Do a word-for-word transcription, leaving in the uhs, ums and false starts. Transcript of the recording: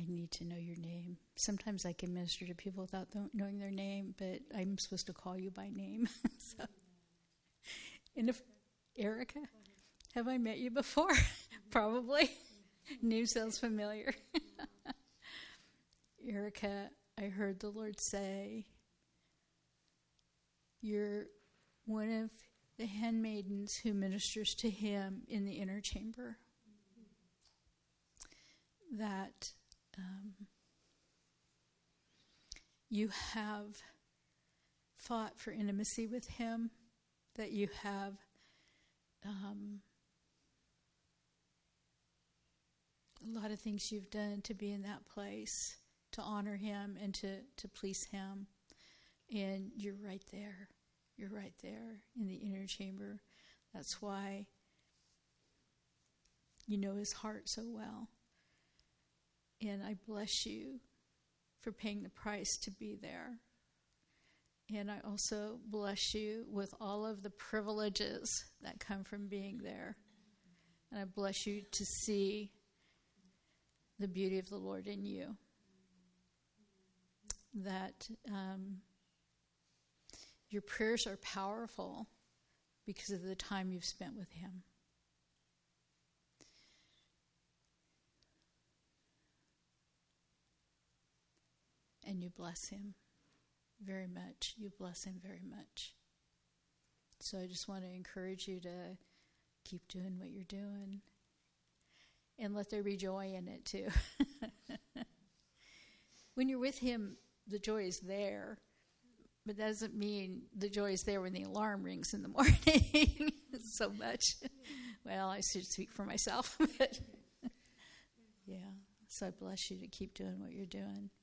I need to know your name. Sometimes I can minister to people without th- knowing their name, but I'm supposed to call you by name. So, and if Erica, have I met you before? Probably. Name sounds familiar. Erica, I heard the Lord say, you're one of the handmaidens who ministers to him in the inner chamber. That um, you have fought for intimacy with him, that you have um, a lot of things you've done to be in that place, to honor him and to, to please him. And you're right there. You're right there in the inner chamber. That's why you know his heart so well. And I bless you for paying the price to be there. And I also bless you with all of the privileges that come from being there. And I bless you to see the beauty of the Lord in you. That um, your prayers are powerful because of the time you've spent with him. And you bless him very much. You bless him very much. So I just want to encourage you to keep doing what you're doing. And let there be joy in it too. When you're with him, the joy is there. But that doesn't mean the joy is there when the alarm rings in the morning so much. Well, I should speak for myself. But yeah. So I bless you to keep doing what you're doing.